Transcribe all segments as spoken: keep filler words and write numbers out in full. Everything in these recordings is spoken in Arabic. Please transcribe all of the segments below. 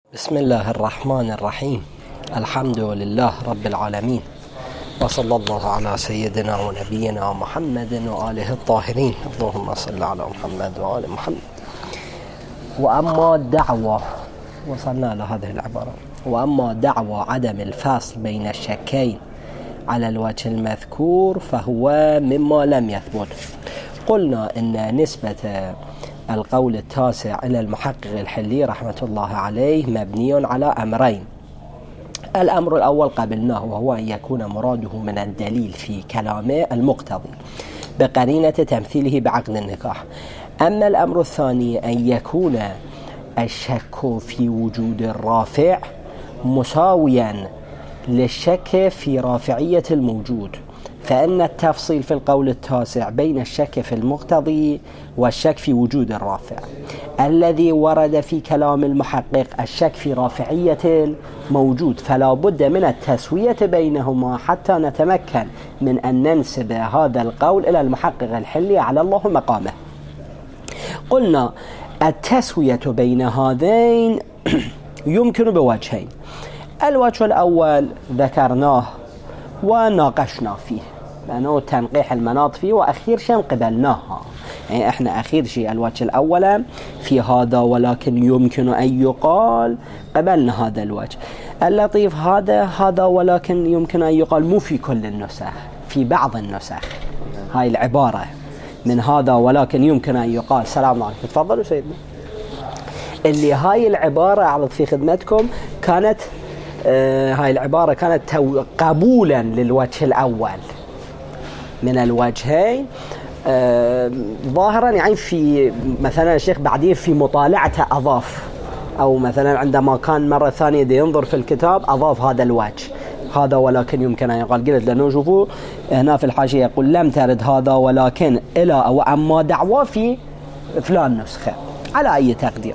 بسم الله الرحمن الرحيم. الحمد لله رب العالمين، وصلى الله على سيدنا ونبينا محمد وآله الطاهرين. اللهم صل على محمد وآل محمد. وأما دعوة، وصلنا لهذه العبارة، وأما دعوة عدم الفصل بين الشكين على الوجه المذكور فهو مما لم يثبت. قلنا إن نسبة القول التاسع إلى المحقق الحلي رحمة الله عليه مبني على أمرين. الأمر الأول قبلناه، وهو أن يكون مراده من الدليل في كلامه المقتضي بقرينة تمثيله بعقد النكاح. أما الأمر الثاني أن يكون الشك في وجود الرافع مساويا للشك في رافعية الموجود، فإن التفصيل في القول التاسع بين الشك في المقتضي والشك في وجود الرافع. الذي ورد في كلام المحقق الشك في رافعية الموجود، فلا بد من التسوية بينهما حتى نتمكن من أن ننسب هذا القول إلى المحقق الحلي على الله مقامه. قلنا التسوية بين هذين يمكن بوجهين. الوجه الأول ذكرناه وناقشنا فيه، لأنه تنقيح المناط فيه، وأخير شيء قبلناها. يعني إحنا أخير شيء الوجه الأول في هذا ولكن يمكن أن يقال، قبلنا هذا الوجه. اللطيف هذا هذا ولكن يمكن أن يقال مو في كل النسخ، في بعض النسخ هاي العبارة من هذا ولكن يمكن أن يقال. سلام عليكم، تفضلوا سيدنا. اللي هاي العبارة أعرض في خدمتكم كانت آه هاي العبارة كانت قبولا للوجه الأول من الوجهين، آه ظاهرا يعني في مثلا الشيخ بعدين في مطالعته أضاف، أو مثلا عندما كان مرة ثانية دي ينظر في الكتاب أضاف هذا الوجه، هذا ولكن يمكن أن يقال. قلت لأنه شوفوا هنا في الحاشية يقول لم ترد هذا ولكن إلى أو أما دعوة في فلان نسخة على أي تقدير.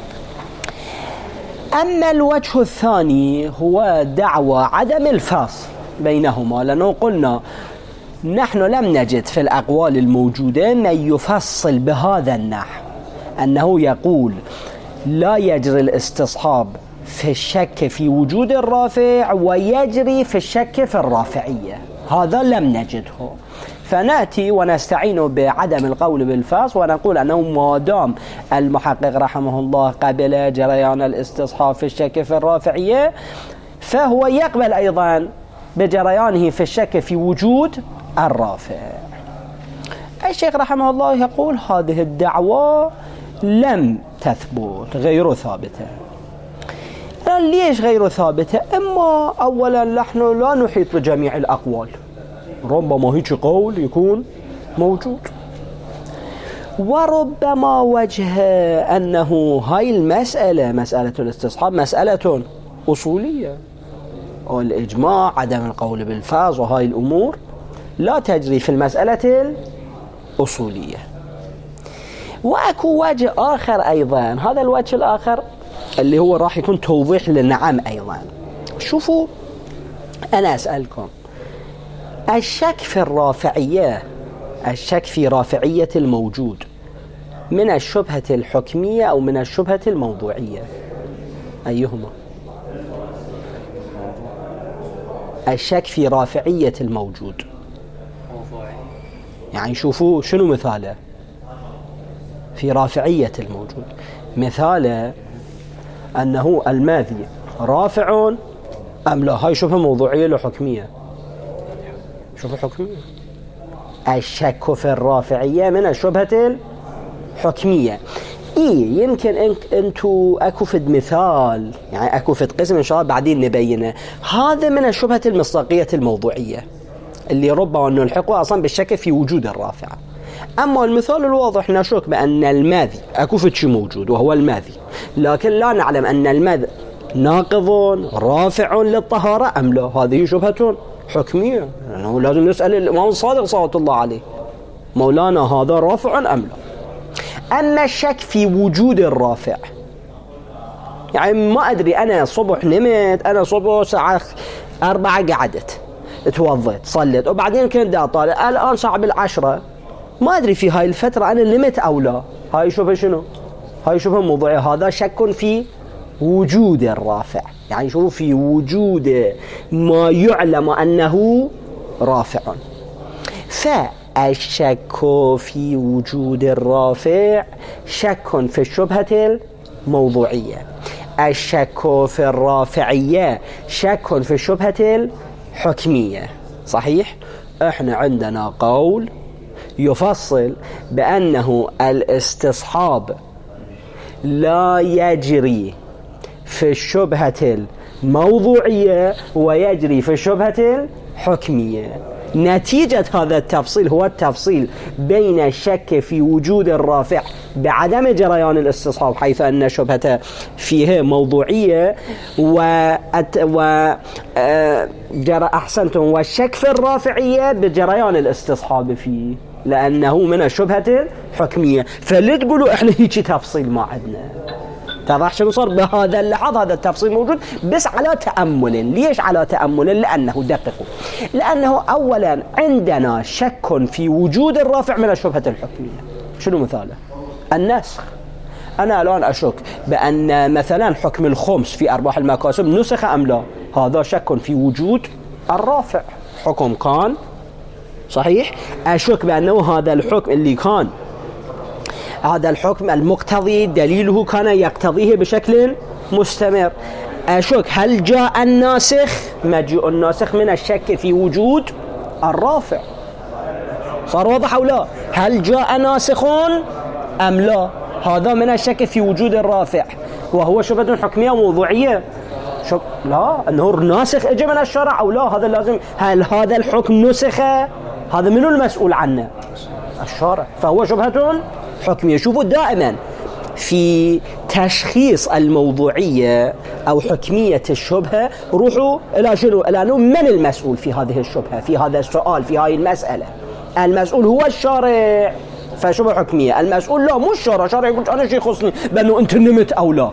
أما الوجه الثاني هو دعوى عدم الفصل بينهما، لأنه قلنا نحن لم نجد في الأقوال الموجودة من يفصل بهذا النحو، أنه يقول لا يجري الاستصحاب في الشك في وجود الرافع ويجري في الشك في الرافعية، هذا لم نجده. فنأتي ونستعين بعدم القول بالفصل ونقول أنه ما دام المحقق رحمه الله قبل جريان الاستصحاب في الشك في الرافعية، فهو يقبل أيضا بجريانه في الشك في وجود الرافع. الشيخ رحمه الله يقول هذه الدعوة لم تثبت، غير ثابتة. ليش غير ثابتة؟ إما أولا نحن لا نحيط بجميع الأقوال، ربما هيك قول يكون موجود، وربما وجه أنه هاي المسألة مسألة الاستصحاب مسألة أصولية، والإجماع عدم القول بالفاظ وهاي الأمور لا تجري في المسألة الأصولية. وأكو وجه آخر أيضا، هذا الوجه الآخر اللي هو راح يكون توضيح للنعم أيضا. شوفوا أنا أسألكم، الشك في الرافعية، الشك في رافعية الموجود من الشبهة الحكمية أو من الشبهة الموضوعية؟ أيهما؟ الشك في رافعية الموجود، يعني شوفوا شنو مثاله في رافعية الموجود. مثاله أنه الماذي رافع أم لا، هاي شبهة موضوعية لو حكمية؟ شبهة حكمية. الشك في الرافعية من الشبهة الحكمية. إيه يمكن إنك أنتو أكو فد مثال، يعني أكو فد قسم إن شاء الله بعدين نبينه، هذا من الشبهة المصداقية الموضوعية اللي ربما نلحقه أصلا بالشك في وجود الرافع. أما المثال الواضح نشك بأن الماذي أكو فد شيء موجود وهو الماذي، لكن لا نعلم أن الماذي ناقض رافع للطهارة أم لا، هذه شبهة حكمية، لأنه لازم نسأل الإمام الصادق صلى الله عليه مولانا هذا رافع أم لا. أما الشك في وجود الرافع، يعني ما أدري أنا صبح نمت، أنا صبح ساعة أربعة قعدت توضيت صليت وبعدين كنت أطالع الآن ساعة بالعشرة، ما أدري في هاي الفترة أنا نمت أو لا، هاي شبه شنو؟ هاي شبه موضوعي، هذا شك في وجود الرافع، يعني شوفوا في وجود ما يعلم أنه رافع. فالشك في وجود الرافع شك في الشبهة الموضوعية، الشك في الرافعية شك في الشبهة الحكمية. صحيح؟ احنا عندنا قول يفصل بأنه الاستصحاب لا يجري في الشبهة الموضوعية ويجري في الشبهة الحكمية. نتيجة هذا التفصيل هو التفصيل بين الشك في وجود الرافع بعدم جريان الاستصحاب حيث أن شبهة فيه موضوعية وجرى أحسنتم والشك في الرافعية بجريان الاستصحاب فيه لأنه من الشبهة الحكمية. فليه تقولوا إحنا هيك تفصيل ما عندنا؟ تضح شنو صار بهذا اللحظة؟ هذا التفصيل موجود بس على تأمل. ليش على تأمل؟ لأنه دققوا، لأنه أولا عندنا شك في وجود الرافع من الشبهة الحكمية. شنو مثاله؟ النسخ. أنا الآن أشك بأن مثلا حكم الخمس في أرباح المكاسب نسخ أم لا، هذا شك في وجود الرافع. حكم كان صحيح، أشك بأنه هذا الحكم اللي كان هذا الحكم المقتضي دليله كان يقتضيه بشكل مستمر. أشك هل جاء الناسخ؟ مجيء الناسخ من الشك في وجود الرافع. صار واضح أو لا؟ هل جاء ناسخ أم لا؟ هذا من الشك في وجود الرافع وهو شبهة حكمية موضوعية. شك لا، أنه ناسخ اجى من الشرع أو لا؟ هذا لازم. هل هذا الحكم نسخ؟ هذا منو المسؤول عنه؟ الشارع. فهو شبهة حكمية. شوفوا دائما في تشخيص الموضوعية أو حكمية الشبهة روحوا إلى شنو؟ إلى أنه من المسؤول في هذه الشبهة، في هذا السؤال، في هذه المسألة. المسؤول هو الشارع فشبهة حكمية. المسؤول لا، مو الشارع. الشارع يقول أنا شيء خصني بأنه أنت نمت أو لا،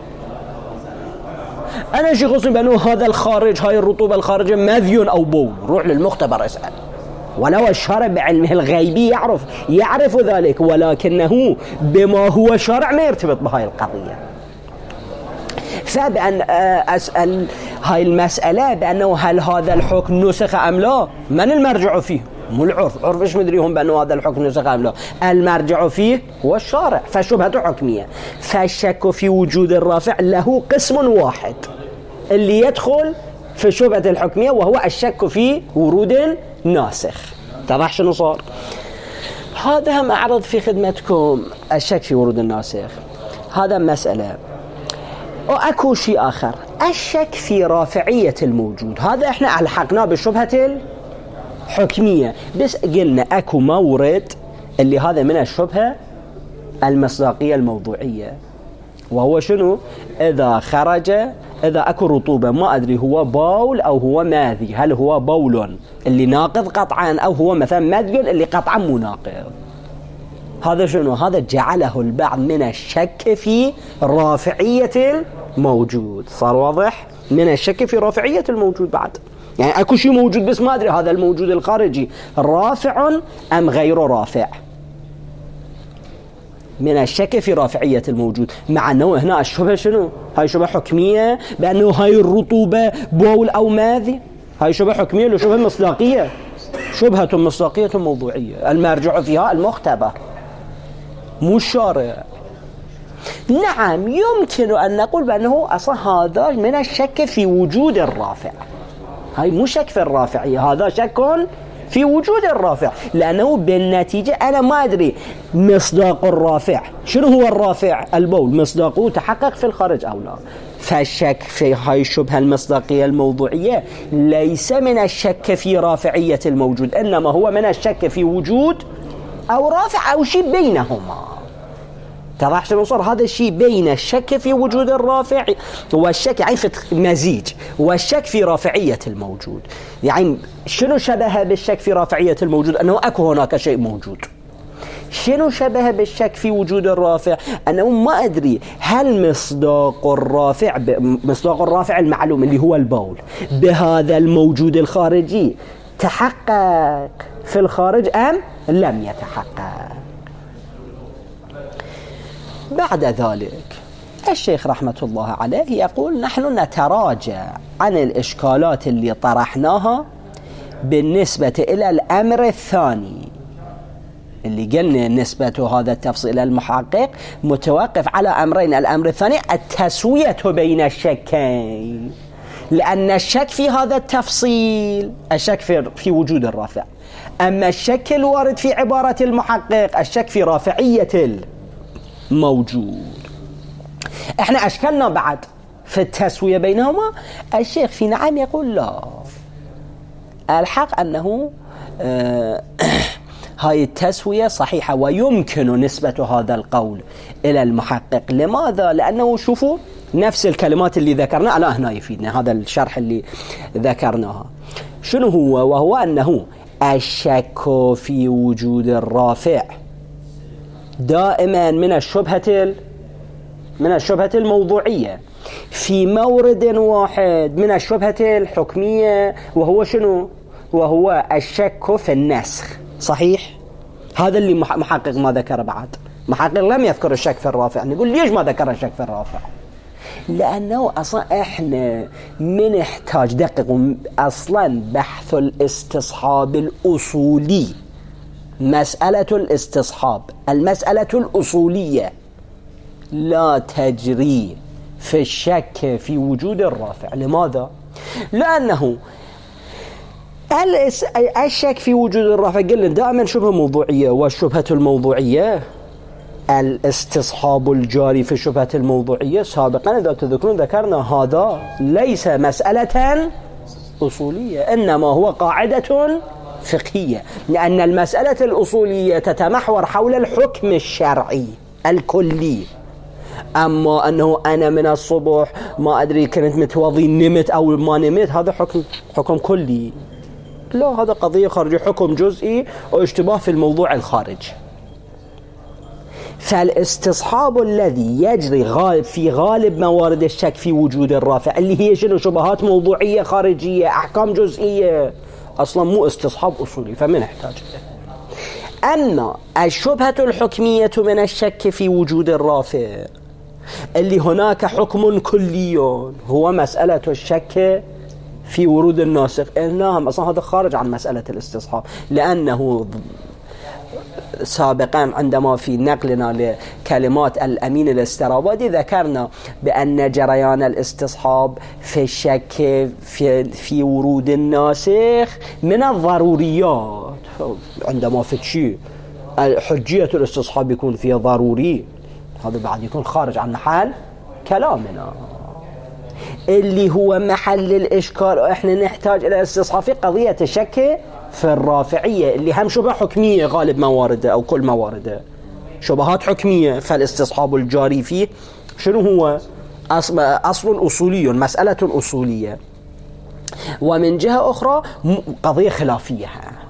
أنا شيء خصني بأنه هذا الخارج، هاي الرطوبة الخارجة مذيون أو بول. روح للمختبر اسأل. ولو الشارع بعلمه الغيبي يعرف يعرف ذلك، ولكنه بما هو شرع ما يرتبط بهاي القضية. فبأن أسأل هاي المسألة بأنه هل هذا الحكم نسخ أم لا، من المرجع فيه؟ مو العرف. عرف إيش مدريهم بأنه هذا الحكم نسخ أم لا؟ المرجع فيه هو الشارع. فشبهة حكمية. فالشك في وجود الرافع له قسم واحد اللي يدخل في شبهة الحكمية وهو الشك في ورود ناسخ. تضح شنو صار؟ هذا هم أعرض في خدمتكم الشك في ورود الناسخ. هذا مسألة. وأكو شيء آخر، الشك في رافعية الموجود. هذا إحنا ألحقناه بالشبهة الحكمية، بس قلنا أكو مورد اللي هذا من الشبهة المصداقية الموضوعية، وهو شنو؟ إذا خرج إذا أكو رطوبة ما أدري هو باول أو هو ماذي، هل هو بول اللي ناقض قطعا أو هو مثلا ماذي اللي قطعا مناقض. هذا شنو؟ هذا جعله البعض من الشك في رافعية الموجود. صار واضح؟ من الشك في رافعية الموجود بعد. يعني أكو شيء موجود بس ما أدري هذا الموجود الخارجي رافع أم غير رافع. من الشك في رافعية الموجود، مع أنه هنا الشبهة شنو؟ هاي شبهة حكمية بأنه هاي الرطوبة بول أو ماذي. هاي شبهة حكمية ولا شبهة مصداقية؟ شبهة مصداقية موضوعية المرجع فيها المختبر مو الشارع. نعم يمكن أن نقول بأنه أصلا هذا من الشك في وجود الرافع. هاي مو شك في الرافعية، هذا شك في وجود الرافع، لأنه بالنتيجة أنا ما أدري مصداق الرافع شنو هو. الرافع البول مصداقه تحقق في الخارج أو لا. فالشك في هاي الشبهة المصداقية الموضوعية ليس من الشك في رافعية الموجود، إنما هو من الشك في وجود أو رافع أو شيء بينهما. تضح شنو صار؟ هذا الشيء بين الشك في وجود الرافع والشك، يعني في مزيج، والشك في رافعية الموجود. يعني شنو شبه بالشك في رافعية الموجود؟ أنه أكو هناك شيء موجود. شنو شبه بالشك في وجود الرافع؟ أنه ما أدري هل مصداق الرافع مصداق الرافع المعلوم اللي هو البول بهذا الموجود الخارجي تحقق في الخارج أم لم يتحقق. بعد ذلك الشيخ رحمة الله عليه يقول نحن نتراجع عن الإشكالات اللي طرحناها بالنسبة إلى الأمر الثاني اللي قلنا نسبة هذا التفصيل إلى المحقق متوقف على أمرين. الأمر الثاني التسوية بين الشكين، لأن الشك في هذا التفصيل الشك في, في وجود الرافع، أما الشك الوارد في عبارة المحقق الشك في رافعية الموجود. احنا أشكلنا بعد في التسوية بينهما. الشيخ في نعم يقول لا، الحق أنه آه هاي التسوية صحيحة ويمكن نسبة هذا القول إلى المحقق. لماذا؟ لأنه شوفوا نفس الكلمات اللي ذكرناها لا هنا يفيدنا هذا الشرح اللي ذكرناها. شنو هو؟ وهو أنه الشك في وجود الرافع دائما من الشبهة من الشبهة الموضوعية في مورد واحد من الشبهة الحكمية، وهو شنو؟ وهو الشك في النسخ. صحيح؟ هذا اللي محقق ما ذكر بعد. محقق لم يذكر الشك في الرافع. نقول ليش ما ذكر الشك في الرافع؟ لأنه أصلا إحنا من نحتاج دقق أصلا بحث الاستصحاب الأصولي، مسألة الاستصحاب المسألة الأصولية لا تجري في الشك في وجود الرافع. لماذا؟ لأنه الشك في وجود الرافع قلنا دائما شبهة موضوعية، والشبهة الموضوعية الاستصحاب الجاري في الشبهة الموضوعية سابقا إذا تذكرون ذكرنا هذا ليس مسألة أصولية، إنما هو قاعدة فقهية، لأن المسألة الأصولية تتمحور حول الحكم الشرعي الكلي. أما أنه أنا من الصبح ما أدري كنت متوضي نمت أو ما نمت هذا حكم حكم كلي، لا هذا قضية خارجية حكم جزئي واشتباه في الموضوع الخارج. فالاستصحاب الذي يجري غالب في غالب موارد الشك في وجود الرافع اللي هي شنو؟ شبهات موضوعية خارجية أحكام جزئية، أصلا مو استصحاب أصولي فما نحتاج. أما الشبهة الحكمية من الشك في وجود الرافع اللي هناك حكم كلي هو مسألة الشك في ورود الناسخ، إنهم أصلا هذا خارج عن مسألة الاستصحاب، لأنه سابقا عندما في نقلنا لكلمات الأمين الاسترابادي ذكرنا بأن جريان الاستصحاب في الشك في, في ورود الناسخ من الضروريات. عندما في شيء حجية الاستصحاب يكون فيه ضروري، هذا بعد يكون خارج عن محل كلامنا اللي هو محل الإشكال. وإحنا نحتاج إلى استصحاب في قضية الشك في الرافعية اللي هم شبه حكمية غالب موارده أو كل موارده شبهات حكمية، فالاستصحاب الجاري فيه شنو هو؟ أصل, أصل أصولي، مسألة أصولية. ومن جهة أخرى قضية خلافية.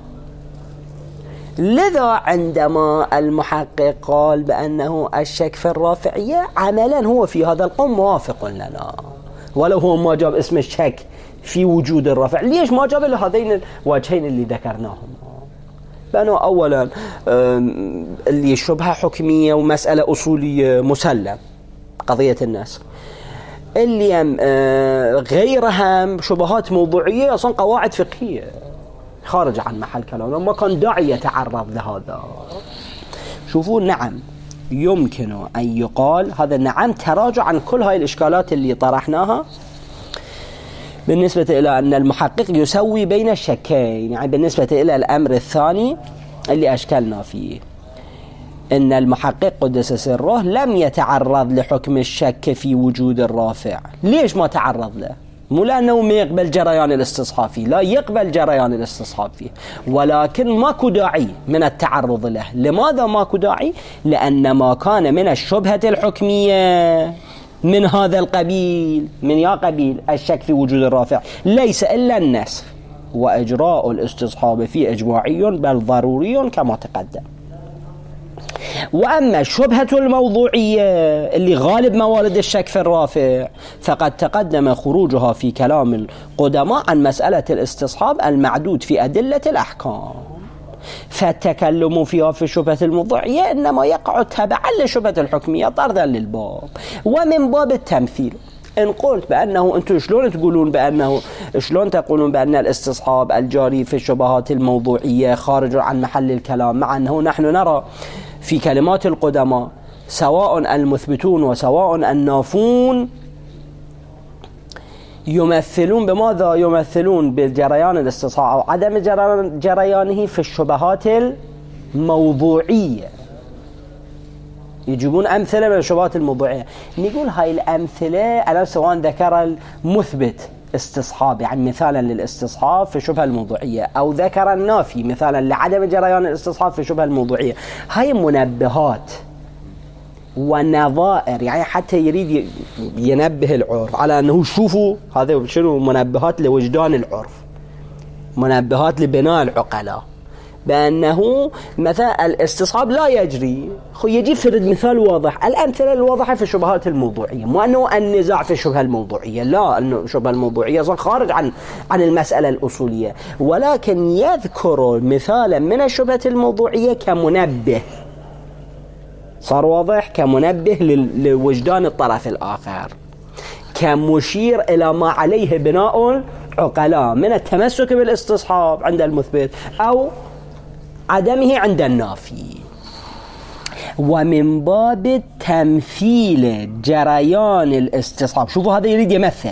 لذا عندما المحقق قال بأنه الشك في الرافعية عملا هو في هذا القول موافق لنا، ولو هو ما جاب اسم الشك في وجود الرافع. ليش ما جاب إلا هذين الوجهين اللي ذكرناهم؟ لأنه أولا اللي شبهة حكمية ومسألة أصولية مسلم قضية الناس، اللي غيرها شبهات موضوعية أصلا قواعد فقهية خارج عن محل كلامنا، ما كان داعي يتعرض لهذا. شوفوا نعم يمكن أن يقال هذا نعم تراجع عن كل هاي الإشكالات اللي طرحناها بالنسبة إلى أن المحقق يسوي بين الشكين، يعني بالنسبة إلى الأمر الثاني اللي أشكلنا فيه أن المحقق قدس سره لم يتعرض لحكم الشك في وجود الرافع. ليش ما تعرض له؟ مو لأنه ما يقبل جريان الاستصحاب فيه، لا يقبل جريان الاستصحاب فيه، ولكن ماكو داعي من التعرض له. لماذا ماكو داعي؟ لأن ما كان من الشبهة الحكمية من هذا القبيل، من يا قبيل الشك في وجود الرافع، ليس إلا النسخ، وإجراء الاستصحاب فيه إجماعي بل ضروري كما تقدم. وأما الشبهة الموضوعية اللي غالب موارد الشك في الرافع فقد تقدم خروجها في كلام القدماء عن مسألة الاستصحاب المعدود في أدلة الأحكام. فالتكلم فيها في الشبهة الموضوعية إنما يقع تبعا للشبهة الحكمية طردا للباب. ومن باب التمثيل إن قلت بأنه أنتم شلون تقولون بأنه شلون تقولون بأن الاستصحاب الجاري في الشبهات الموضوعية خارج عن محل الكلام، مع أنه نحن نرى في كلمات القدماء سواء المثبتون وسواء النافون يمثلون بماذا؟ يمثلون بالجريان الاستصحاب أو عدم جريانه في الشبهات الموضوعية، يجيبون أمثلة من الشبهات الموضوعية. نقول هاي الأمثلة أنا سواء ذكر المثبت استصحاب يعني مثالا للاستصحاب في الشبهة الموضوعية، أو ذكر النافي مثالا لعدم جريان الاستصحاب في الشبهة الموضوعية، هاي منبهات ونظائر، يعني حتى يريد ينبه العرف على أنه شوفوا هذا شنو منبهات لوجدان العرف، منبهات لبناء العقلاء، بأنه مثلا الاستصحاب لا يجري. خو يجي فرد مثال واضح، الأمثلة الواضحة في الشبهات الموضوعية، مو أنه النزاع في الشبهة الموضوعية، لا، أنه الشبهة الموضوعية صار خارج عن عن المسألة الأصولية، ولكن يذكر مثالا من الشبهة الموضوعية كمنبه، صار واضح، كمنبه لوجدان الطرف الآخر، كمشير إلى ما عليه بناء عقلاء من التمسك بالاستصحاب عند المثبت أو عدمه عند النافي. ومن باب تمثيل جريان الاستصحاب، شوفوا هذا يريد يمثل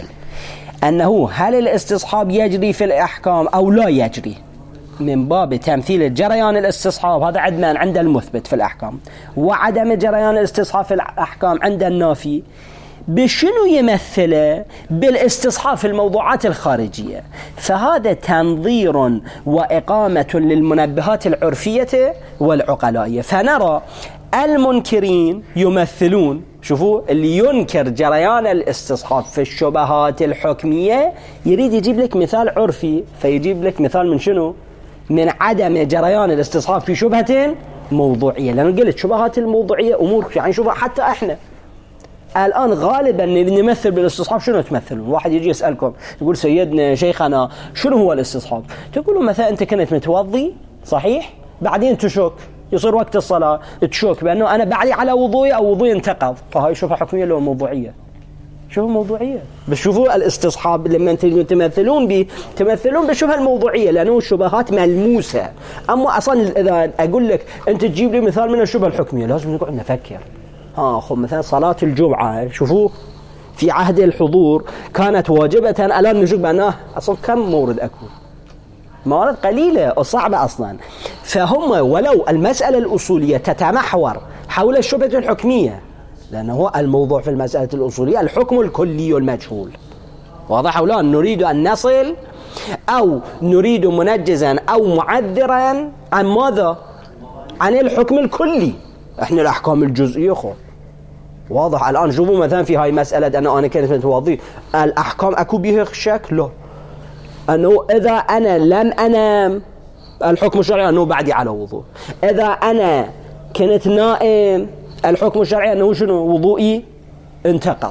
أنه هل الاستصحاب يجري في الأحكام أو لا يجري، من باب تمثيل جريان الاستصحاب هذا عندنا عند المثبت في الأحكام، وعدم جريان الاستصحاب في الأحكام عند النافي. بشنو يمثله؟ بالاستصحاب في الموضوعات الخارجية. فهذا تنظير وإقامة للمنبهات العرفية والعقلائية. فنرى المنكرين يمثلون، شوفوا اللي ينكر جريان الاستصحاب في الشبهات الحكمية يريد يجيب لك مثال عرفي، فيجيب لك مثال من شنو؟ من عدم جريان الاستصحاب في شبهة موضوعية. لأنه قلت شبهات الموضوعية أمور يعني شوفوا حتى إحنا الآن غالبا نمثل بالاستصحاب شنو تمثلون؟ واحد يجي يسألكم يقول سيدنا شيخنا شنو هو الاستصحاب؟ تقولوا مثلا أنت كنت متوضي صحيح؟ بعدين تشك، يصير وقت الصلاة تشك بأنه أنا بعدي على وضوئي أو وضوئي انتقض، فهاي شوفها حكمية لو موضوعية. شوفوا موضوعية، بس شوفوا الاستصحاب لما تمثلون به تمثلون بالشبهة الموضوعية لأنه الشبهات ملموسة. أما أصلا إذا أقول لك أنت تجيب لي مثال من الشبهة الحكمية لازم نقعد نفكر. ها خب مثلا صلاة الجمعة، شوفوا في عهد الحضور كانت واجبة، الآن نشوف بأنه أصلا كم مورد أكو؟ موارد قليلة وصعبة أصلا. فهم ولو المسألة الأصولية تتمحور حول الشبهة الحكمية، لأنه هو الموضوع في المسألة الأصولية الحكم الكلي المجهول، واضح أو لا؟ نريد أن نصل أو نريد منجزا أو معذرا عن ماذا؟ عن الحكم الكلي. احنا الأحكام الجزئية خو واضح. الآن شوفوا مثلا في هاي مسألة أنه أنا كنت متوضي، الأحكام أكو بها شك؟ لا، أنه إذا أنا لم أنام الحكم الشرعي أنه بعدي على وضوء، إذا أنا كنت نائم الحكم الشرعي أنه شنو؟ وضوئي انتقض.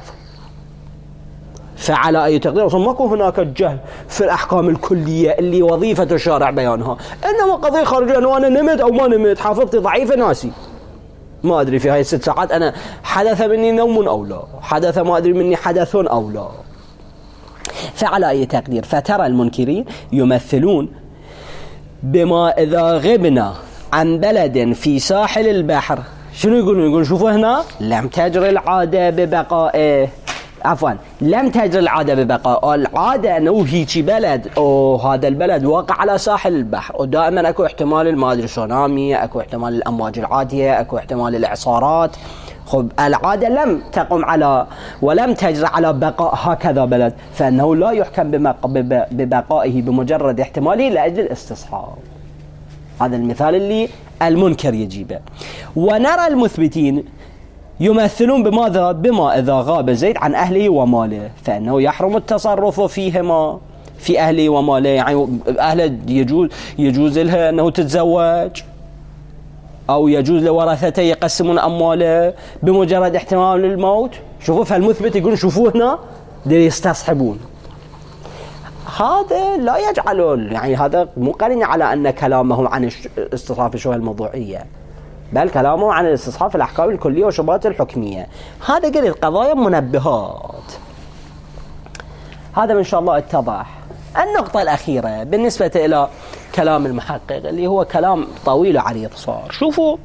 فعلى أي تقدير أصلا ماكو هناك الجهل في الأحكام الكلية اللي وظيفة الشارع بيانها، إنما قضية خارجية أنه أنا نمت أو ما نمت، حافظتي ضعيفة ناسي ما أدري في هاي الست ساعات أنا حدث مني نوم أو لا، حدث ما أدري مني حدث أو لا. فعلى أي تقدير فترى المنكرين يمثلون بما إذا غبنا عن بلد في ساحل البحر، شنو يقولون؟ يقولون شوفوا هنا لم تجري العادة ببقائه، عفوا لم تجري العادة ببقائه، العادة أنه هيجي بلد أو هذا البلد واقع على ساحل البحر، ودائما أكو احتمال المادري سونامي، أكو احتمال الأمواج العاتية، أكو احتمال الإعصارات. خب العادة لم تقم على ولم تجري على بقاء هكذا بلد، فإنه لا يحكم ببقائه بمجرد احتماله لأجل الاستصحاب. هذا المثال اللي المنكر يجيبه. ونرى المثبتين يمثلون بماذا؟ بما إذا غاب زيد عن أهله وماله فإنه يحرم التصرف فيهما، في أهله وماله، يعني أهله يجوز يجوز لها أنه تتزوج أو يجوز لورثته يقسمون أمواله بمجرد احتمال الموت. شوفوا فالمثبت يقولون شوفوا هنا دي يستصحبون. هذا لا يجعل، يعني هذا مو قرينة على أن كلامه عن استصحاب الشبهة الموضوعية، بل كلامه عن الاستصحاب في الأحكام الكلية والشبهات الحكمية. هذا قلت قضايا منبهات. هذا إن شاء الله اتضح. النقطة الأخيرة بالنسبة إلى كلام المحقق اللي هو كلام طويل وعريض صار. شوفوا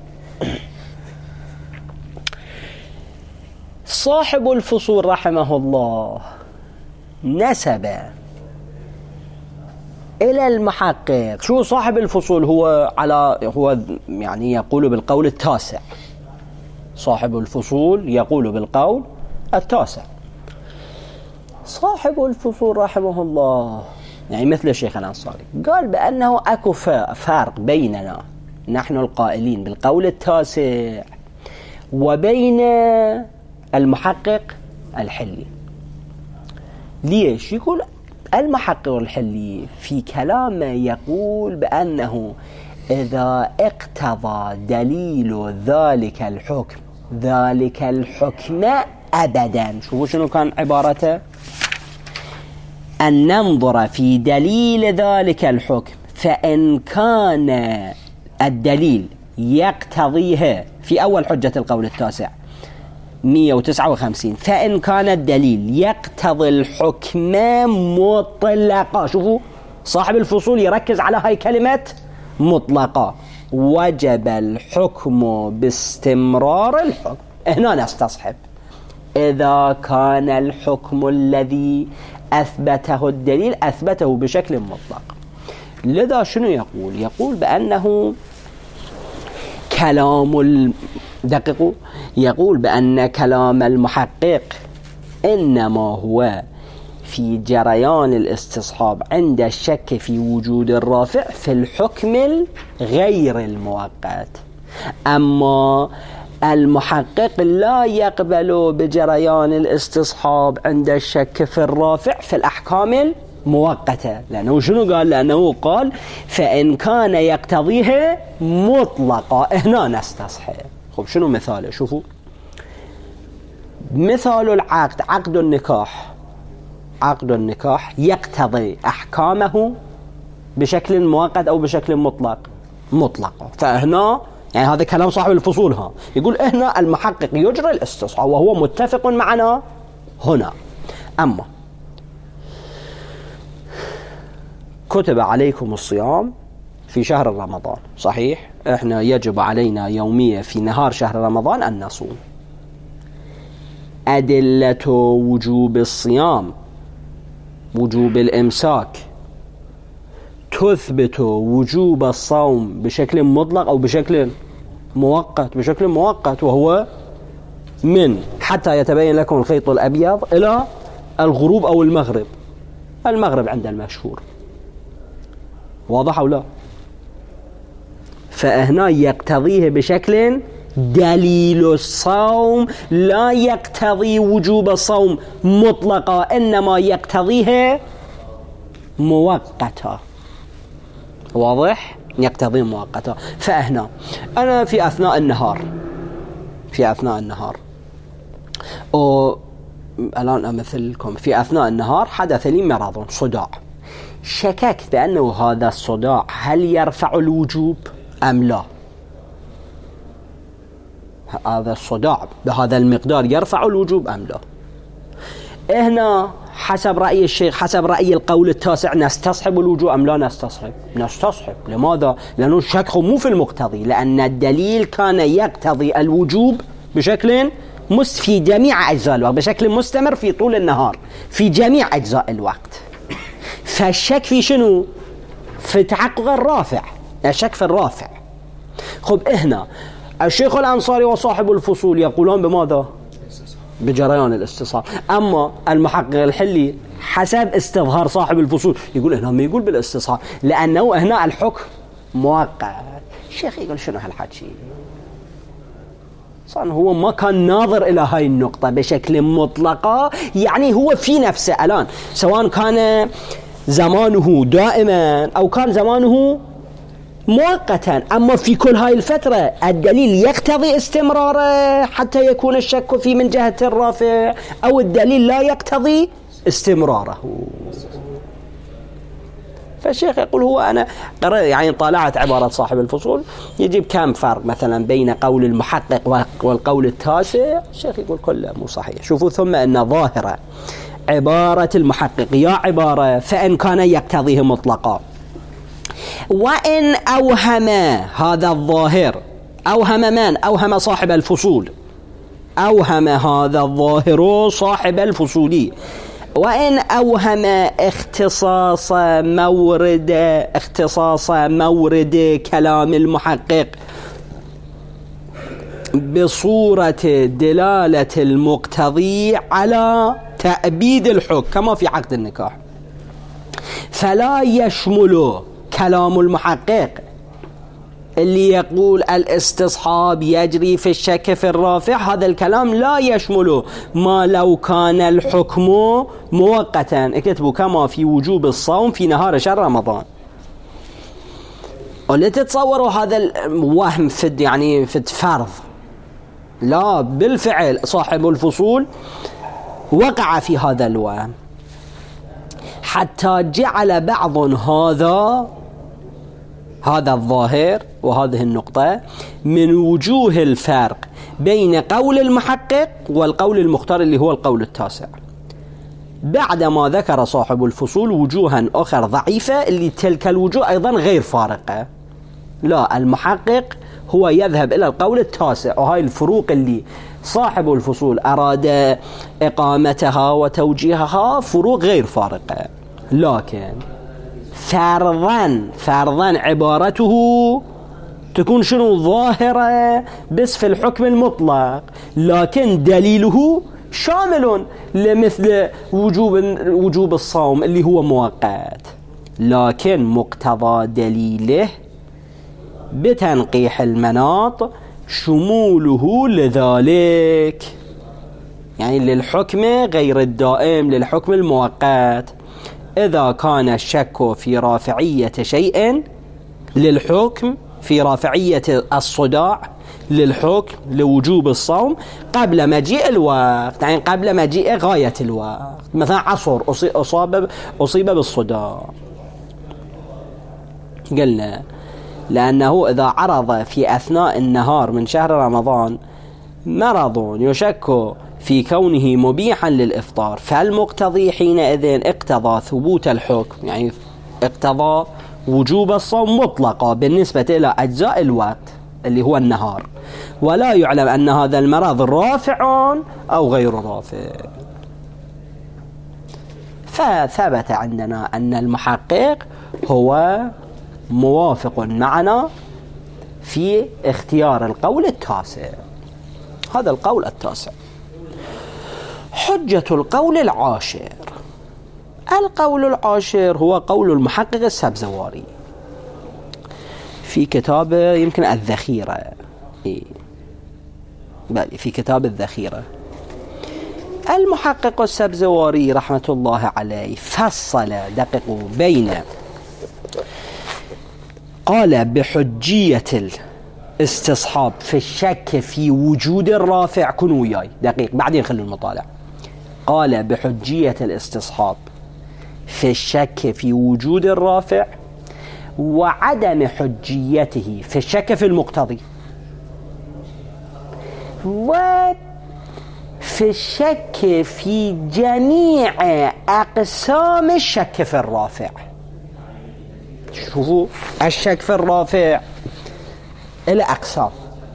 صاحب الفصول رحمه الله نسب إلى المحقق، شو صاحب الفصول هو على هو يعني يقول بالقول التاسع، صاحب الفصول يقول بالقول التاسع. صاحب الفصول رحمه الله يعني مثل الشيخ الأنصاري قال بأنه أكو فرق بيننا نحن القائلين بالقول التاسع وبين المحقق الحلي. ليش؟ يقول المحقق الحلي في كلامه يقول بأنه إذا اقتضى دليل ذلك الحكم ذلك الحكم أبدا، شوفوا شنو كان عبارته، أن ننظر في دليل ذلك الحكم فإن كان الدليل يقتضيه في أول حجة القول التاسع مئة وتسعة وخمسين، فإن كان الدليل يقتضي الحكم مطلقا، شوفوا صاحب الفصول يركز على هاي كلمة مطلقا، وجب الحكم باستمرار الحكم. هنا نستصحب إذا كان الحكم الذي أثبته الدليل أثبته بشكل مطلق. لذا شنو يقول؟ يقول بأنه كلام دقيق، يقول بأن كلام المحقق إنما هو في جريان الاستصحاب عند الشك في وجود الرافع في الحكم الغير المؤقت، أما المحقق لا يقبل بجريان الاستصحاب عند الشك في الرافع في الأحكام المؤقتة. لأنه شنو قال؟ لأنه قال فإن كان يقتضيه مطلقا. هنا نستصحب. خب شنو مثاله؟ شوفوا مثال العقد، عقد النكاح، عقد النكاح يقتضي أحكامه بشكل مؤقت أو بشكل مطلق؟ مطلق. فهنا يعني هذا كلام صاحب الفصول، ها يقول هنا المحقق يجري الاستصحاب وهو متفق معنا هنا. أما كتب عليكم الصيام في شهر رمضان، صحيح احنا يجب علينا يوميا في نهار شهر رمضان أن نصوم. أدلة وجوب الصيام وجوب الإمساك تثبت وجوب الصوم بشكل مطلق أو بشكل مؤقت؟ بشكل مؤقت، وهو من حتى يتبين لكم الخيط الأبيض إلى الغروب أو المغرب. المغرب عند المشهور، واضح أو لا؟ فهنا يقتضيه بشكل دليل الصوم لا يقتضي وجوب الصوم مطلقا، إنما يقتضيه مؤقتا. واضح؟ يقتضي مؤقتا. فهنا أنا في أثناء النهار في أثناء النهار أو الآن أمثلكم في أثناء النهار حدث لي مرض صداع، شككت بأنه هذا الصداع هل يرفع الوجوب أم لا؟ هذا الصداع بهذا المقدار يرفع الوجوب أم لا؟ هنا حسب رأي الشيخ، حسب رأي القول التاسع، نستصحب الوجوب أم لا نستصحب؟ نستصحب. لماذا؟ لأنه الشك مو في المقتضي، لأن الدليل كان يقتضي الوجوب بشكل مست في جميع أجزاء الوقت، بشكل مستمر في طول النهار في جميع أجزاء الوقت. فالشك في شنو؟ في تحقق الرافع، الشك في الرافع. خب هنا الشيخ الأنصاري وصاحب الفصول يقولون بماذا؟ بجريان الاستصحاب. أما المحقق الحلي حسب استظهار صاحب الفصول يقول هنا ما يقول بالاستصحاب، لأنه هنا الحكم مؤقت. الشيخ يقول شنو هالحكي؟ صار هو ما كان ناظر إلى هاي النقطة بشكل مطلقة، يعني هو في نفسه الآن سواء كان زمانه دائما أو كان زمانه مؤقتا، أما في كل هاي الفترة الدليل يقتضي استمراره حتى يكون الشك فيه من جهة الرافع، أو الدليل لا يقتضي استمراره. فالشيخ يقول هو أنا يعني طالعت عبارة صاحب الفصول يجيب كم فرق مثلا بين قول المحقق والقول التاسع. الشيخ يقول كله مو صحيح. شوفوا ثم أن ظاهرة عبارة المحقق يا عبارة فإن كان يقتضيه مطلقا، وإن أوهم هذا الظاهر، أوهم من؟ أوهم صاحب الفصول، أوهم هذا الظاهر صاحب الفصول، وإن أوهم اختصاص مورد اختصاص مورد كلام المحقق بصورة دلالة المقتضي على تأبيد الحكم كما في عقد النكاح، فلا يشمل كلام المحقق اللي يقول الاستصحاب يجري في الشك في الرافع، هذا الكلام لا يشمله ما لو كان الحكم مؤقتا. اكتبوا كما في وجوب الصوم في نهار شهر رمضان. ولا تتصوروا هذا الوهم في يعني في فرض، لا بالفعل صاحب الفصول وقع في هذا الوهم، حتى جعل بعض هذا هذا الظاهر وهذه النقطة من وجوه الفرق بين قول المحقق والقول المختار اللي هو القول التاسع، بعدما ذكر صاحب الفصول وجوها أخرى ضعيفة اللي تلك الوجوه أيضا غير فارقة. لا، المحقق هو يذهب إلى القول التاسع، وهاي الفروق اللي صاحب الفصول أراد إقامتها وتوجيهها فروق غير فارقة، لكن فرضا فرضا عبارته تكون شنو؟ ظاهرة بس في الحكم المطلق، لكن دليله شامل لمثل وجوب وجوب الصوم اللي هو مؤقت، لكن مقتضى دليله بتنقيح المناط شموله لذلك، يعني للحكم غير الدائم، للحكم المؤقت. إذا كان الشك في رافعية شيء للحكم، في رافعية الصداع للحكم لوجوب الصوم قبل مجيء الوقت، يعني قبل مجيء غاية الوقت، مثلا عصر أصاب أصيب بالصداع، قلنا لأنه إذا عرض في أثناء النهار من شهر رمضان مرض يشك في كونه مبيحا للإفطار، فالمقتضي حينئذ اقتضى ثبوت الحكم، يعني اقتضى وجوب الصوم مطلقا بالنسبة إلى أجزاء الوقت اللي هو النهار، ولا يعلم أن هذا المرض رافع أو غير رافع. فثبت عندنا أن المحقق هو موافق معنا في اختيار القول التاسع. هذا القول التاسع. حجة القول العاشر. القول العاشر هو قول المحقق السبزواري في كتاب يمكن الذخيرة، في كتاب الذخيرة. المحقق السبزواري رحمة الله عليه فصل دقق بين، قال بحجية الاستصحاب في الشك في وجود الرافع، كن وياي دقيق بعدين خلوا المطالع. قال بحجية الاستصحاب في الشك في وجود الرافع وعدم حجيته في الشك في المقتضي، وفي الشك في جميع أقسام الشك في الرافع. شوفوا الشك في الرافع إلى أقسام.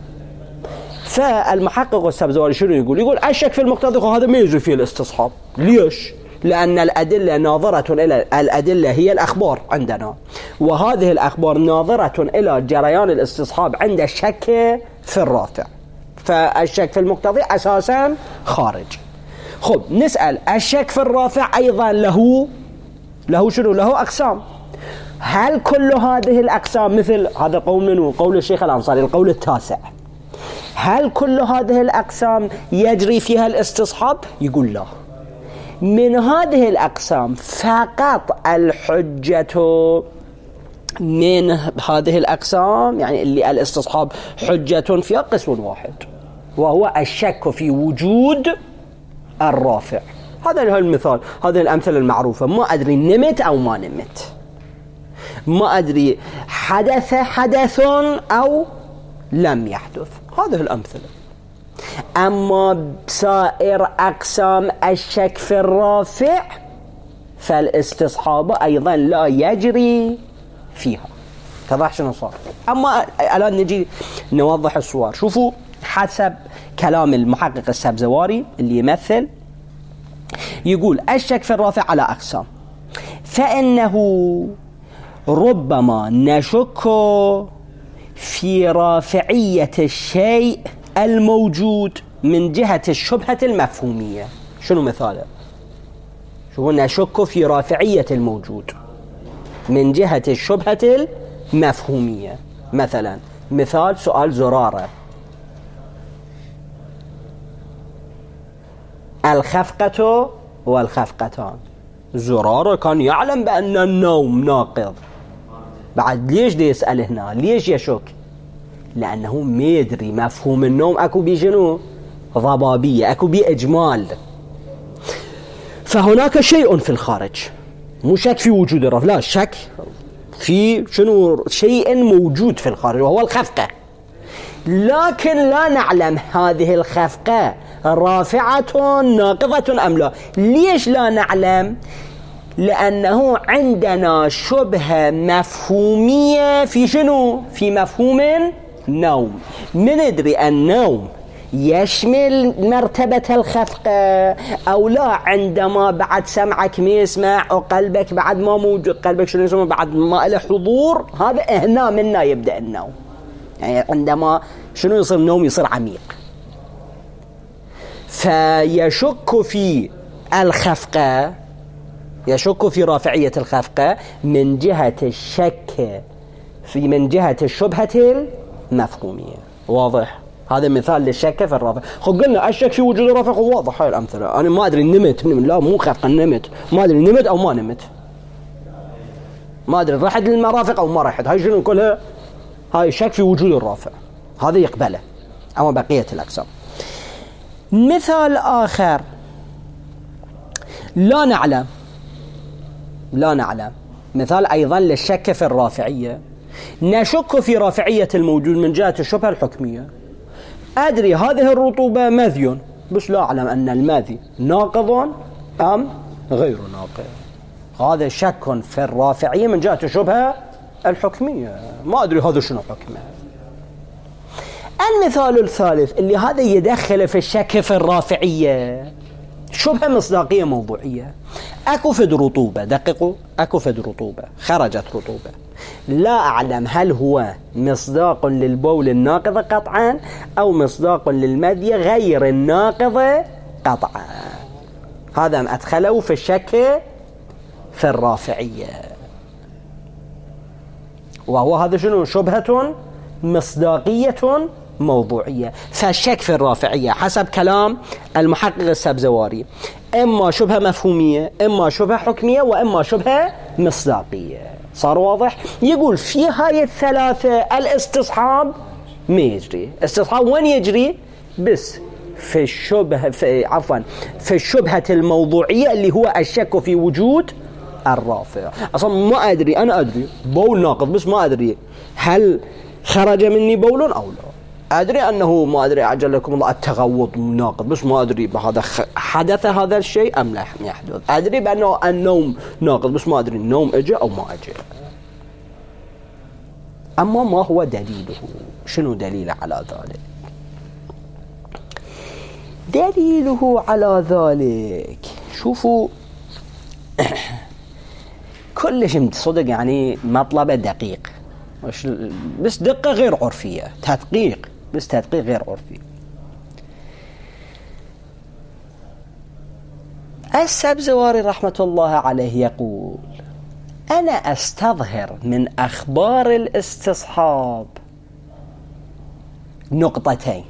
فالمحقق السبزواري شنو يقول؟ يقول الشك في المقتضي هذا ما يجري فيه الاستصحاب. ليش؟ لأن الأدلة ناظرة إلى الأدلة هي الأخبار عندنا، وهذه الأخبار ناظرة إلى جريان الاستصحاب عند الشك في الرافع، فالشك في المقتضي أساسا خارج. خب نسأل الشك في الرافع أيضا له له شنو؟ له أقسام. هل كل هذه الأقسام مثل هذا قول منه قول الشيخ الأنصاري القول التاسع، هل كل هذه الأقسام يجري فيها الاستصحاب؟ يقول لا. من هذه الأقسام فقط الحجة من هذه الأقسام، يعني اللي الاستصحاب حجة فيها قسم واحد، وهو الشك في وجود الرافع. هذا هو المثال، هذه الأمثلة المعروفة. ما أدري نمت أو ما نمت، ما أدري حدث حدث أو لم يحدث. هذه الأمثلة. أما بسائر أقسام الشك في الرافع فالاستصحاب أيضا لا يجري فيها. تضح شنو صار؟ أما الآن نجي نوضح الصور. شوفوا حسب كلام المحقق السبزواري اللي يمثل، يقول الشك في الرافع على أقسام، فإنه ربما نشك في رافعية الشيء الموجود من جهة الشبهة المفهومية. شنو مثاله؟ شو نشك في رافعية الموجود من جهة الشبهة المفهومية. مثلا مثال سؤال زرارة، الخفقة والخفقتان. زرارة كان يعلم بأن النوم ناقض، بعد ليش دي يسأل هنا؟ ليش يشك؟ لأنه ما يدري مفهوم النوم أكو بي شنو؟ ضبابية، أكو بي إجمال. فهناك شيء في الخارج، مو شك في وجود الرافع، لا، شك في شنو؟ شيء موجود في الخارج وهو الخفقة، لكن لا نعلم هذه الخفقة رافعة ناقضة أم لا. ليش لا نعلم؟ لأنه عندنا شبهة مفهومية في شنو؟ في مفهوم النوم. من ندري النوم يشمل مرتبة الخفقة أو لا، عندما بعد سمعك ما يسمع وقلبك بعد ما موجود، قلبك شنو يسمع بعد ما له حضور، هذا هنا منا يبدأ النوم. يعني عندما شنو يصير النوم؟ يصير عميق. فيشك في الخفقة، يشك في رافعية الخفقة من جهة الشك في من جهة الشبهة المفهومية. واضح؟ هذا مثال للشك في الرافع. خب قلنا الشك في وجود الرافع واضح. هاي الأمثلة. أنا ما أدري نمت, نمت لا مو خفقة، نمت ما أدري نمت أو ما نمت، ما أدري رحت للمرافق أو ما رحت. هاي شنو كلها؟ هاي شك في وجود الرافع، هذا يقبله. أما بقية الأقسام. مثال آخر، لا نعلم لا نعلم مثال أيضا للشك في الرافعية. نشك في رافعية الموجود من جهة الشبهة الحكمية. أدري هذه الرطوبة مذي، بس لا أعلم أن المذي ناقض أم غير ناقض. هذا شك في الرافعية من جهة الشبهة الحكمية، ما أدري هذا شنو حكمه. المثال الثالث اللي هذا يدخل في الشك في الرافعية، شبهة مصداقية موضوعية. أكو فد رطوبة، دققوا، أكو فد رطوبة، خرجت رطوبة، لا أعلم هل هو مصداق للبول الناقضة قطعا أو مصداق للمذي غير الناقضة قطعا. هذا أدخله في الشك في الرافعية، وهو هذا شنو؟ شبهة مصداقية موضوعية. فالشك في الرافعية حسب كلام المحقق السبزواري إما شبهة مفهومية، إما شبهة حكمية، وإما شبهة مصداقية. صار واضح؟ يقول في هاي الثلاثة الاستصحاب ما يجري. استصحاب وين يجري؟ بس في الشبهة في عفوا في الشبهة الموضوعية اللي هو الشك في وجود الرافع. أصلا ما أدري، أنا أدري بول ناقض بس ما أدري هل خرج مني بول أو لا. أدري أنه ما أدري عجل لكم الله التغوط ناقض بس ما أدري بهذا حدث هذا الشيء أم لا يحدث. أدري بأنه النوم ناقض بس ما أدري النوم أجى أو ما أجى. أما ما هو دليله؟ شنو دليله على ذلك؟ دليله على ذلك شوفوا كلش صدق يعني مطلبه دقيق، بس دقة غير عرفية، تدقيق بس تدقيق غير عرفي. السبزواري رحمة الله عليه يقول: أنا أستظهر من أخبار الاستصحاب نقطتين،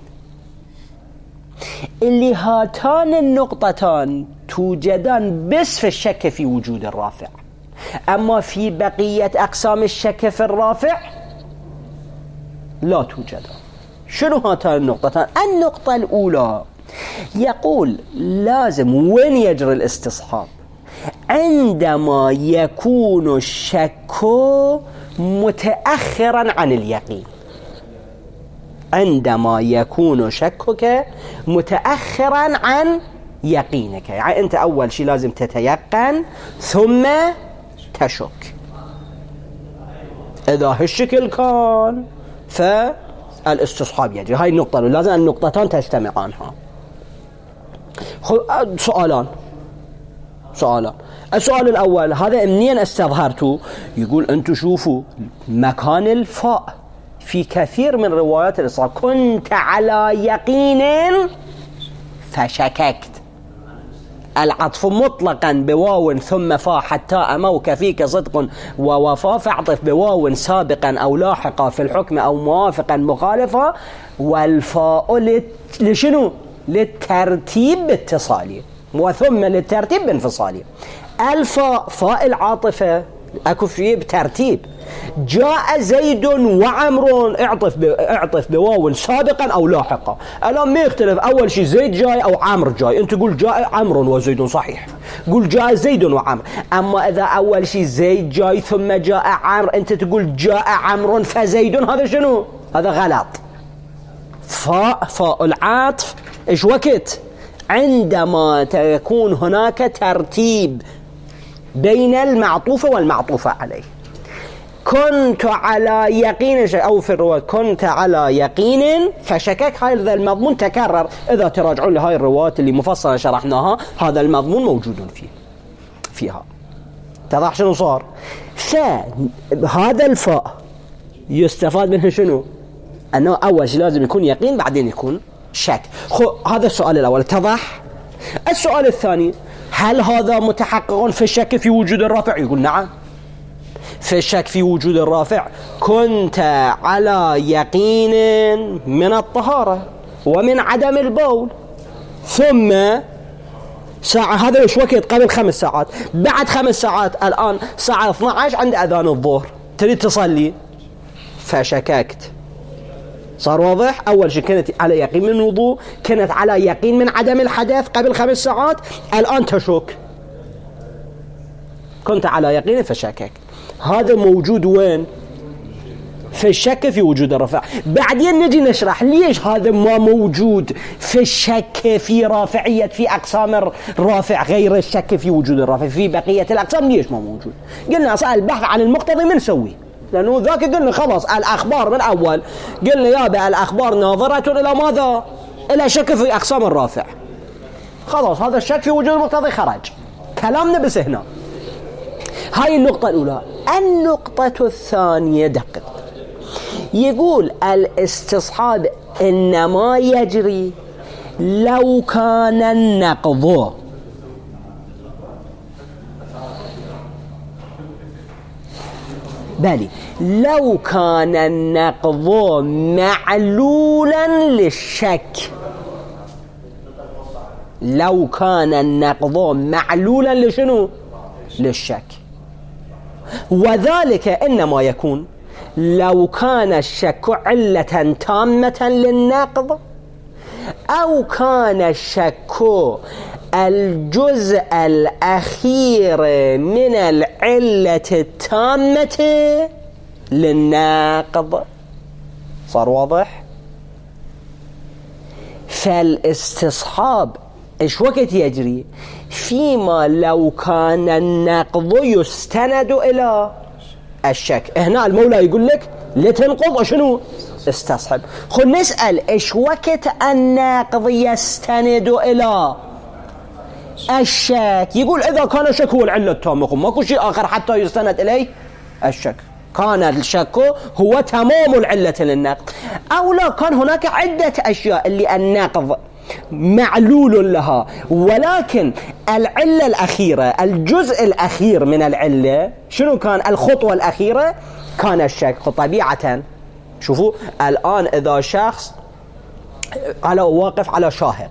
اللي هاتان النقطتان توجدان بس في الشك في وجود الرافع، أما في بقية أقسام الشك في الرافع لا توجدان. شنو هاتان النقطتان؟ النقطة الأولى يقول لازم وين يجري الاستصحاب؟ عندما يكون الشك متأخرا عن اليقين. عندما يكون شكك متأخرا عن يقينك، يعني أنت أول شيء لازم تتيقن ثم تشك. إذا هالشكل كان فالاستصحاب يجري. هاي النقطة لازم النقطتان تجتمعانها. سؤالان سؤالان السؤال الأول، هذا منين استظهرته؟ يقول أنتوا شوفوا مكان الفاء في كثير من روايات الإصرار، كنت على يقين فشككت. العطف مطلقا بواو ثم فاء حتى أموك فيك صدق ووفاء، فاعطف بواو سابقا أو لاحقا في الحكم أو موافقا مخالفا، والفاء لشنو؟ للترتيب باتصالي، وثم للترتيب بانفصالي. الفاء فاء العاطفة اكو فيه بترتيب. جاء زيد وعمر، اعطف ب... اعطف بواو سابقا او لاحقا. الان ما يختلف، اول شيء زيد جاي او عمرو جاي، انت قول جاء عمرو وزيد صحيح، قول جاء زيد وعمر. اما اذا اول شيء زيد جاي ثم جاء عمرو، انت تقول جاء عمرو فزيد، هذا شنو؟ هذا غلط. فاء فاء العطف ايش وقت؟ عندما تكون هناك ترتيب بين المعطوف والمعطوف عليه. كنت على يقين، أو في الرواية كنت على يقين فشكك. هذا المضمون تكرر، إذا تراجعون لهاي الروايات اللي مفصلة شرحناها هذا المضمون موجود فيه فيها. تضح شنو صار؟ فهذا الفاء يستفاد منه شنو؟ أنه أول شيء لازم يكون يقين بعدين يكون شك. خو هذا السؤال الأول اتضح. السؤال الثاني، هل هذا متحقق في الشك في وجود الرافع؟ يقول نعم، في الشك في وجود الرافع. كنت على يقين من الطهارة ومن عدم البول، ثم ساعة، هذا ايش وقت؟ قبل خمس ساعات. بعد خمس ساعات الآن ساعة اثنتي عشرة عند أذان الظهر، تريد تصلي فشككت. صار واضح؟ أول شيء كانت على يقين من الوضوء، كانت على يقين من عدم الحدث قبل خمس ساعات، الآن تشك. كنت على يقين فشكك. هذا موجود وين؟ في الشك في وجود الرفع. بعدين نجي نشرح ليش هذا ما موجود في الشك في رافعية في أقسام الرافع غير الشك في وجود الرافع في بقية الأقسام. ليش ما موجود؟ قلنا سأل البحث عن المقتضي من سوي، لأنه ذاك قلنا خلاص الأخبار من أول قلنا يابا الأخبار ناظرة إلى ماذا؟ إلى شك في أقسام الرافع. خلاص هذا الشك في وجود المقتضي خرج، كلامنا بس هنا. هاي النقطة الأولى. النقطة الثانية دقق، يقول الاستصحاب إنما يجري لو كان النقض بالي لو كان النقض معلولا للشك. لو كان النقض معلولا لشنو؟ للشك. وذلك إنما يكون لو كان الشك علة تامة للنقض، أو كان الشك الجزء الأخير من العلة التامة للناقض. صار واضح؟ فالاستصحاب ايش وقت يجري؟ فيما لو كان النقض يستند إلى الشك. هنا المولى يقول لك لتنقض شنو؟ استصحب. خل نسأل ايش وقت الناقض يستند إلى الشك؟ يقول إذا كان الشك هو العلة التامة، ماكو شيء آخر حتى يستند إليه الشك، كان الشك هو تمام العلة للنقض. أو لا، كان هناك عدة أشياء اللي النقض معلول لها، ولكن العلة الأخيرة الجزء الأخير من العلة شنو كان؟ الخطوة الأخيرة كان الشك. طبيعة شوفوا الآن إذا شخص على واقف على شاهق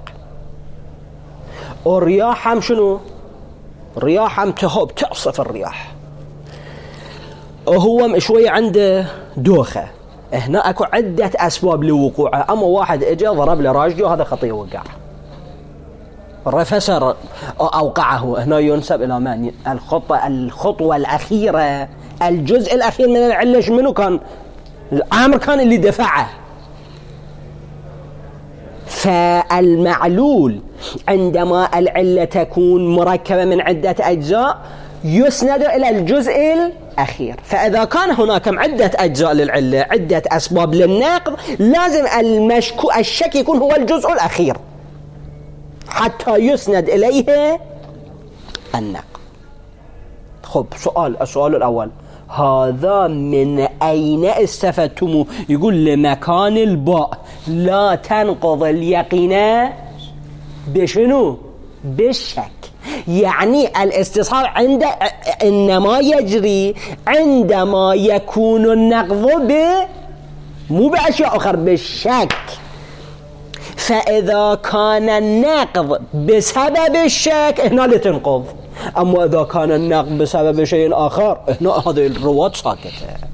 والرياح شنو؟ الرياح تهب تعصف الرياح، وهو شوية عنده دوخة، هنا اكو عدة اسباب لوقوعه. اما واحد اجى ضرب له راجله، هذا خطية وقع، الرفسر اوقعه. هنا ينسب الى من؟ الخطوة الخطوة الاخيرة الجزء الأخير من العلة منو كان؟ عامر كان اللي دفعه. فالمعلول عندما العلة تكون مركبة من عدة أجزاء يسند إلى الجزء الأخير. فإذا كان هناك عدة أجزاء للعلة، عدة أسباب للنقض، لازم المشكو الشك يكون هو الجزء الأخير حتى يسند إليه النقض. خب سؤال السؤال الأول، هذا من أين استفدتموه؟ يقول لمكان الباء لا تنقض اليقين بشنو؟ بالشك. يعني الاستصحاب عند إنما يجري عندما يكون النقض ب مو بأشياء أخرى، بالشك. فإذا كان النقض بسبب الشك هنا لتنقض، أما إذا كان النقض بسبب شيء آخر هنا هذه الرواة ساكتة.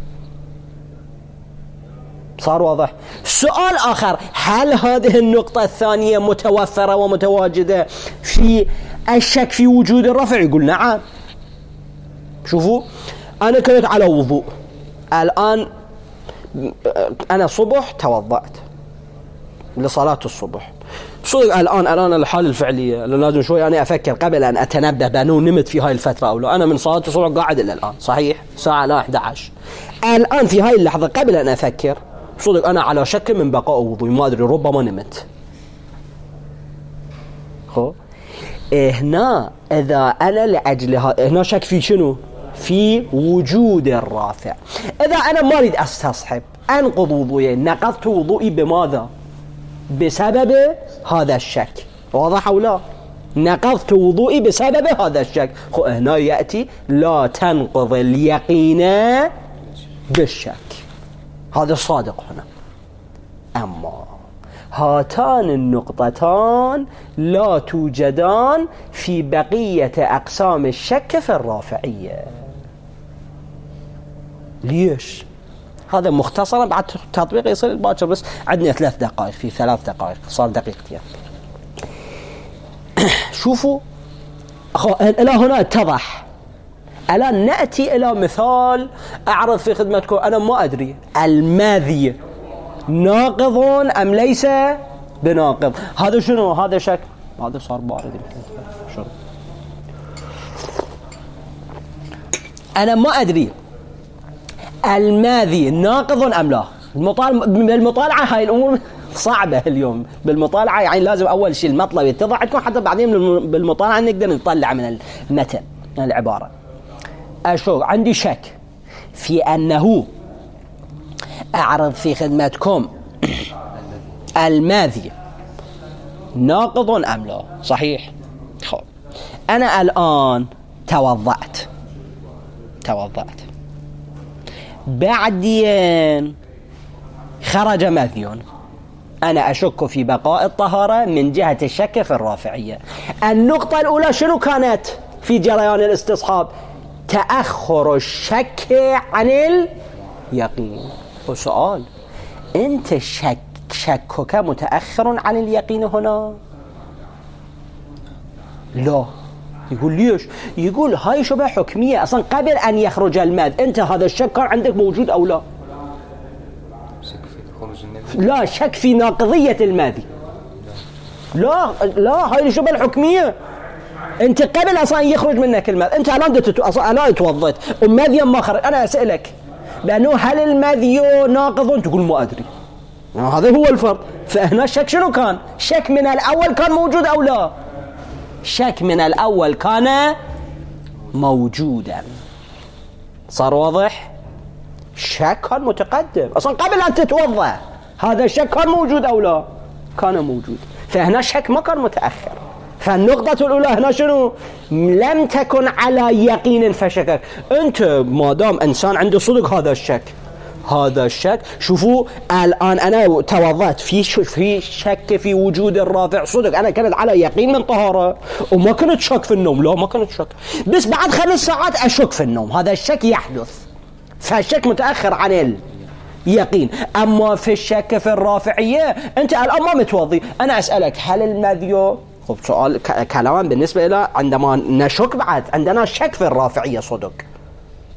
صار واضح؟ سؤال آخر، هل هذه النقطة الثانية متوفرة ومتواجدة في الشك في وجود الرفع؟ يقول نعم. شوفوا، أنا كنت على وضوء الآن، أنا صبح توضأت لصلاة الصبح، صدق الآن الآن الحالة الفعلية لازم شوي أنا أفكر قبل أن أتنبه بأنه نمت في هاي الفترة أو لا. أنا من صلاة الصبح قاعد إلى الآن، صحيح ساعة لا أحد عشر. الآن في هاي اللحظة قبل أن أفكر صدق أنا على شك من بقاء وضوء، ما أدري ربما نمت. خو هنا إذا أنا لأجل هنا شك في شنو؟ في وجود الرافع. إذا أنا ما أريد أستصحب أنقض وضوئي، نقضت وضوئي بماذا؟ بسبب هذا الشك. واضح أو لا؟ نقضت وضوئي بسبب هذا الشك. خو هنا يأتي لا تنقض اليقين بالشك، هذا الصادق هنا. أما هاتان النقطتان لا توجدان في بقية أقسام الشك في الرافعية. ليش؟ هذا مختصرا، بعد تطبيق يصير الباكر، بس عندنا ثلاث دقائق، في ثلاث دقائق صار دقيقتين. شوفوا إلى هنا اتضح. الآن نأتي إلى مثال أعرض في خدمتكم. أنا ما أدري الماذي ناقض أم ليس بناقض. هذا شنو؟ هذا شك. هذا صار بارد. شنو؟ أنا ما أدري الماذي ناقض أم لا. بالمطالعة هاي الأمور صعبة اليوم. بالمطالعة يعني لازم أول شيء المطلب يتضح عندكم حتى بعدين بالمطالعة نقدر نطلع من المتن من العبارة. أشوف عندي شك في أنه أعرض في خدمتكم الماذي ناقض أم لا. صحيح. خب أنا الآن توضأت توضأت بعدين خرج ماذي، أنا أشك في بقاء الطهارة من جهة الشك في الرافعية. النقطة الأولى شنو كانت في جريان الاستصحاب؟ تأخر الشك عن اليقين. وسؤال، أنت شك شكك متأخر عن اليقين هنا؟ لا. يقول ليش؟ يقول هاي شبه حكمية أصلا قبل أن يخرج الماذ. أنت هذا الشك كان عندك موجود أو لا؟ لا، شك في ناقضية الماذي. لا لا، هاي شبه الحكمية. أنت قبل أصلا يخرج منك الماذي، أنت الآن دت أصلا توضيت وماذي ما خرج. أنا أسألك بأنه هل الماذي ناقض؟ تقول ما أدري. هذا هو الفرق. فهنا الشك شنو كان؟ شك من الأول كان موجود أو لا؟ شك من الأول كان موجودا. صار واضح؟ شك كان متقدم أصلا قبل أن تتوضأ. هذا الشك كان موجود أو لا؟ كان موجود. فهنا الشك ما كان متأخر. فالنقطة الأولى هنا شنو؟ لم تكن على يقين فشكك. أنت ما دام إنسان عنده صدق هذا الشك هذا الشك شوفوا الآن أنا توضأت في في شك في وجود الرافع صدق. أنا كنت على يقين من طهارة وما كنت شك في النوم. لا، ما كنت شك، بس بعد خمس ساعات أشك في النوم. هذا الشك يحدث، فالشك متأخر عن اليقين. أما في الشك في الرافعية أنت الآن ما متوضي. أنا أسألك هل المذيو خب سؤال كلام بالنسبة إلى عندما نشك، بعد عندنا شك في الرافعية صدق.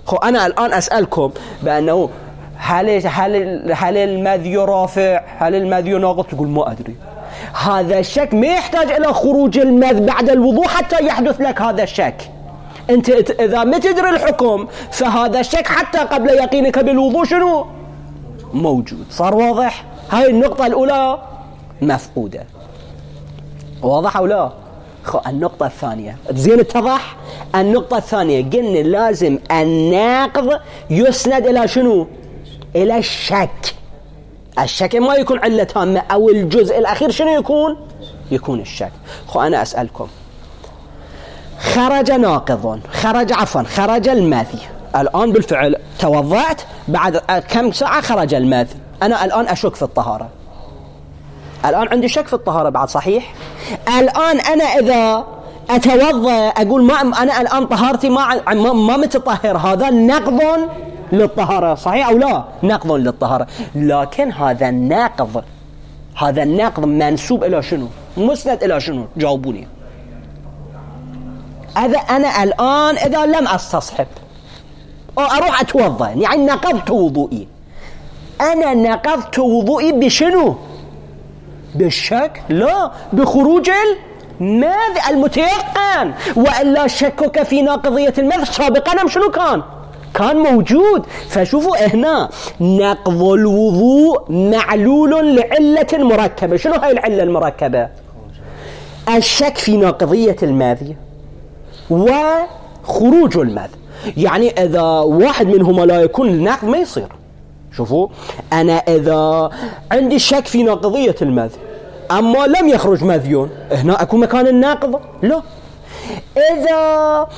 خو أنا الآن أسألكم بأنه هل هل هل المذي رافع هل المذي ناقض؟ تقول ما أدري. هذا الشك ما يحتاج إلى خروج المذ بعد الوضوء حتى يحدث لك هذا الشك. أنت إذا ما تدري الحكم فهذا الشك حتى قبل يقينك بالوضوء شنو موجود. صار واضح؟ هاي النقطة الأولى مفقودة. واضح أو لا؟ النقطة الثانية زين اتضح. النقطة الثانية قلنا لازم الناقض يسند إلى شنو؟ إلى الشك. الشك ما يكون علة تامة، أو الجزء الأخير شنو يكون؟ يكون الشك. خو أنا أسألكم، خرج ناقض، خرج عفوا خرج المذي. الآن بالفعل توضعت، بعد كم ساعة خرج المذي. أنا الآن أشك في الطهارة، الآن عندي شك في الطهارة بعد، صحيح؟ الآن أنا إذا أتوضأ أقول ما أنا الآن طهارتي ما ما, ما متطهر، هذا نقض للطهارة، صحيح أو لا؟ نقض للطهارة. لكن هذا الناقض هذا الناقض منسوب إلى شنو؟ مسند إلى شنو؟ جاوبوني. هذا أنا الآن إذا لم أستصحب أو أروح أتوضأ، يعني نقضت وضوئي. أنا نقضت وضوئي بشنو؟ بالشك؟ لا، بخروج المذ المتيقن. وإلا شكك في ناقضية المذ سابقا شنو كان؟ كان موجود. فشوفوا هنا نقض الوضوء معلول لعلة مركبة. شنو هاي العلة المركبة؟ الشك في ناقضية المذي وخروج المذ. يعني إذا واحد منهما لا يكون نقض ما يصير. شوفوا، أنا إذا عندي شك في ناقضية المذي أما لم يخرج مذيون، هنا أكون مكان الناقض؟ لا. إذا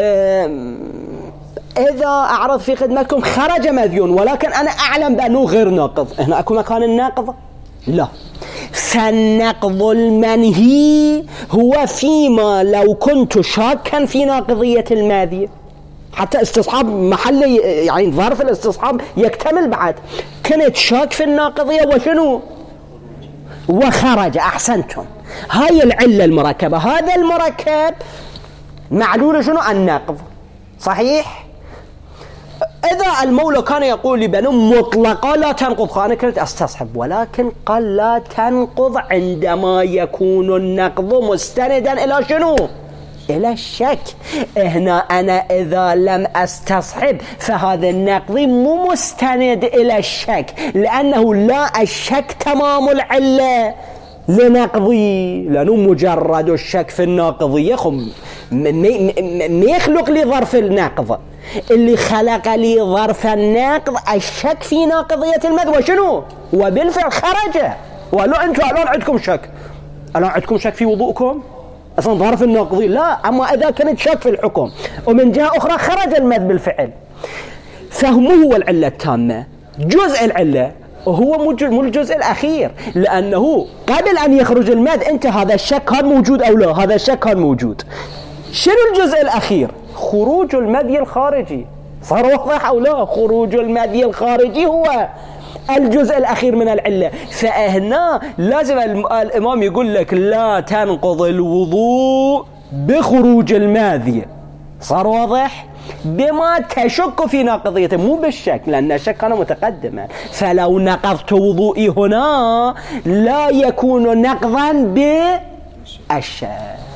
إذا أعرض في خدمتكم خرج مذيون ولكن أنا أعلم بأنه غير ناقض، هنا أكون مكان الناقض؟ لا. فالنقض المنهي هو فيما لو كنت شاكا في ناقضية المذي، حتى استصحاب محلي، يعني ظرف الاستصحاب يكتمل بعد. كنت شاك في الناقضية وشنو؟ وخرج. أحسنتم. هاي العلة المركبة. هذا المركب معلول شنو؟ النقض، صحيح؟ إذا المولى كان يقول لي بأنه مطلقة لا تنقض، أنا كنت أستصحب، ولكن قال لا تنقض عندما يكون النقض مستندا إلى شنو؟ إلى الشك. هنا أنا إذا لم أستصحب فهذا النقض مو مستند إلى الشك، لأنه لا الشك تمام العلة لنقضي، لأنه مجرد الشك في الناقضية ما يخلق لي ظرف النقض. اللي خلق لي ظرف النقض الشك في ناقضية المذ وشنو؟ وبالفعل خرج. ولو أنتم الآن عندكم شك، الآن عندكم شك في وضوءكم أصلا ظرف الناقضي؟ لا. أما إذا كانت شك في الحكم ومن جهة أخرى خرج المذ بالفعل، فهمه هو العلة التامة. جزء العلة هو مو الجزء الأخير، لأنه قبل أن يخرج المذ أنت هذا الشك كان موجود أو لا؟ هذا الشك كان موجود. شنو الجزء الأخير؟ خروج المذي الخارجي. صار واضح أو لا؟ خروج المذي الخارجي هو الجزء الأخير من العلة. فهنا لازم الإمام يقول لك لا تنقض الوضوء بخروج المذي. صار واضح؟ بما تشك في ناقضيته، مو بالشك، لأن الشك كان متقدما. فلو نقضت وضوئي هنا لا يكون نقضا بالشك.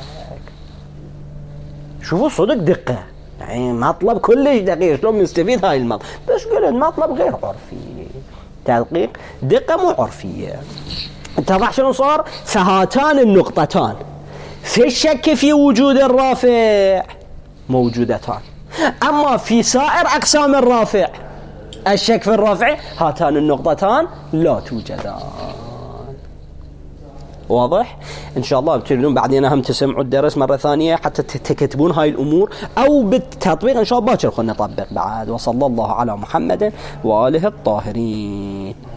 شوفوا صدق دقة، يعني مطلب كلش دقيق. شلون نستفيد هاي المطلب؟ بس قلت المطلب غير عرفي، تدقيق، دقة مو عرفية. اتضح شنو صار؟ فهاتان النقطتان في الشك في وجود الرافع موجودتان، أما في سائر أقسام الرافع الشك في الرافع هاتان النقطتان لا توجدان. واضح؟ إن شاء الله بتريدون بعدين هم تسمعوا الدرس مرة ثانية حتى تكتبون هاي الأمور، أو بالتطبيق إن شاء الله باكر خلنا نطبق بعد. وصلى الله على محمد وآله الطاهرين.